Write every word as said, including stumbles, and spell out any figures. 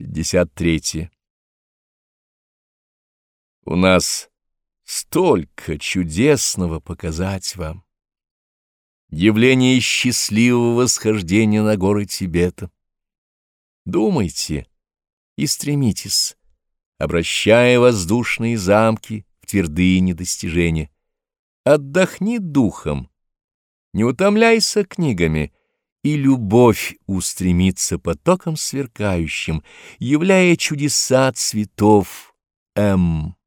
пятьдесят третье. У нас столько чудесного показать вам. Явление счастливого восхождения на горы Тибета. Думайте и стремитесь, обращая воздушные замки в твердыни достижения. Отдохни духом, не утомляйся книгами, и любовь устремится потоком сверкающим, являя чудеса цветов М.